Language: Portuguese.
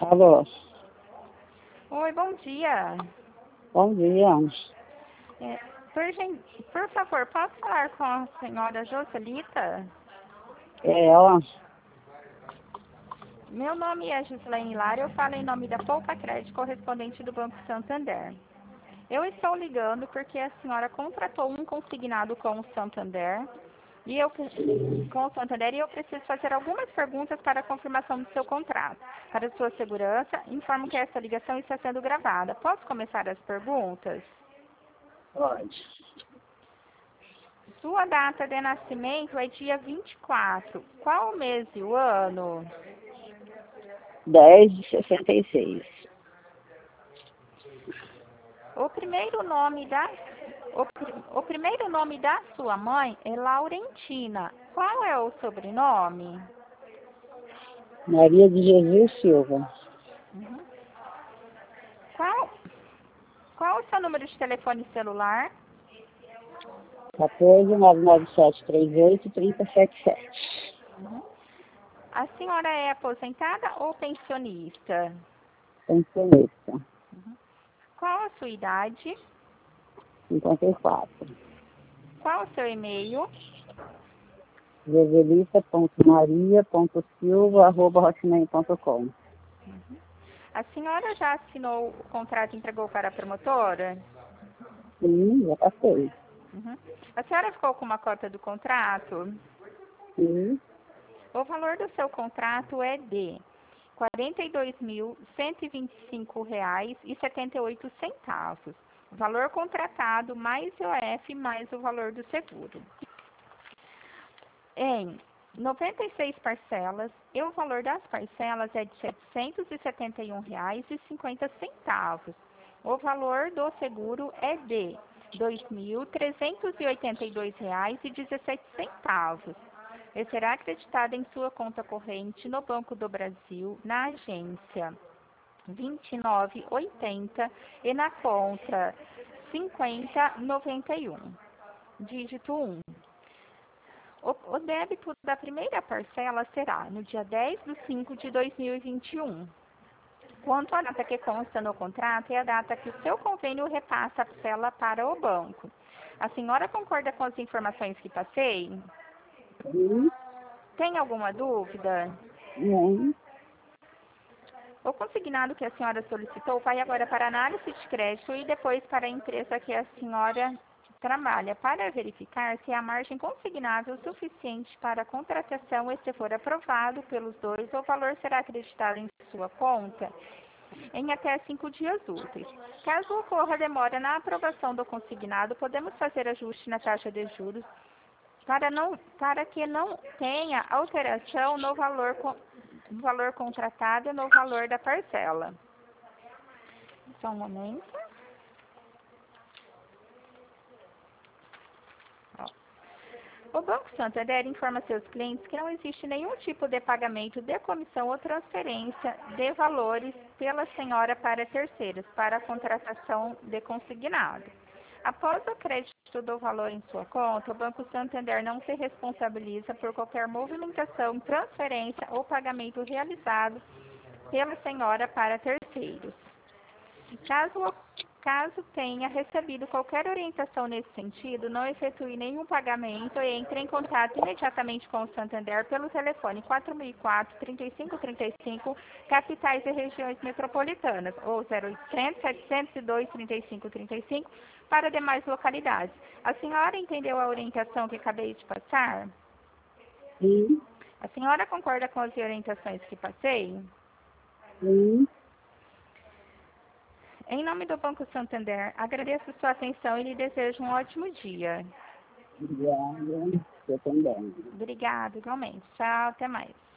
Alô, Oi, bom dia. bom dia. É, por favor, posso falar com a senhora Joselita? É ela? Meu nome é Gislaine Lara, eu falo em nome da Poupa Crédito, correspondente do Banco Santander. Eu estou ligando porque a senhora contratou um consignado com o Santander e eu preciso fazer algumas perguntas para a confirmação do seu contrato. Para sua segurança, informo que essa ligação está sendo gravada. Posso começar as perguntas? Pode. Sua data de nascimento é dia 24. Qual o mês e o ano? 10 de 66. O primeiro nome da sua mãe é Laurentina. Qual é o sobrenome? Maria de Jesus Silva. Uhum. Qual o seu número de telefone celular? 14 99738 3077. Uhum. A senhora é aposentada ou pensionista? Pensionista. Uhum. Qual a sua idade? 54. Qual o seu e-mail? joselita.maria.silva@hotmail.com. A senhora já assinou o contrato e entregou para a promotora? Sim, já passei. Uhum. A senhora ficou com uma cópia do contrato? Sim, O valor do seu contrato é de R$ 42.125,78. Valor contratado mais IOF mais o valor do seguro. Em 96 parcelas, e o valor das parcelas é de R$ 771,50. O valor do seguro é de R$ 2.382,17. E será acreditado em sua conta corrente no Banco do Brasil, na agência 2980 e na conta 5091, dígito 1. O débito da primeira parcela será no dia 10 de 5 de 2021. Quanto à data que consta no contrato, é a data que o seu convênio repassa a parcela para o banco. A senhora concorda com as informações que passei? sim, Tem alguma dúvida? não. O consignado que a senhora solicitou vai agora para análise de crédito e depois para a empresa que a senhora trabalha, para verificar se a margem consignável é suficiente para a contratação e, se for aprovado pelos dois, o valor será acreditado em sua conta em até 5 dias úteis. Caso ocorra demora na aprovação do consignado, podemos fazer ajuste na taxa de juros para que não tenha alteração no valor contratado e no valor da parcela. Só um momento. Ó. O Banco Santander informa seus clientes que não existe nenhum tipo de pagamento de comissão ou transferência de valores pela senhora para terceiros para a contratação de consignado. Após o crédito do valor em sua conta, o Banco Santander não se responsabiliza por qualquer movimentação, transferência ou pagamento realizado pela senhora para terceiros. Caso tenha recebido qualquer orientação nesse sentido, não efetue nenhum pagamento e entre em contato imediatamente com o Santander pelo telefone 4004-3535, capitais e regiões metropolitanas, ou 0800-702-3535 para demais localidades. A senhora entendeu a orientação que acabei de passar? Sim, A senhora concorda com as orientações que passei? sim. Em nome do Banco Santander, agradeço sua atenção e lhe desejo um ótimo dia. Obrigada. Eu também. Obrigada, igualmente. Tchau, até mais.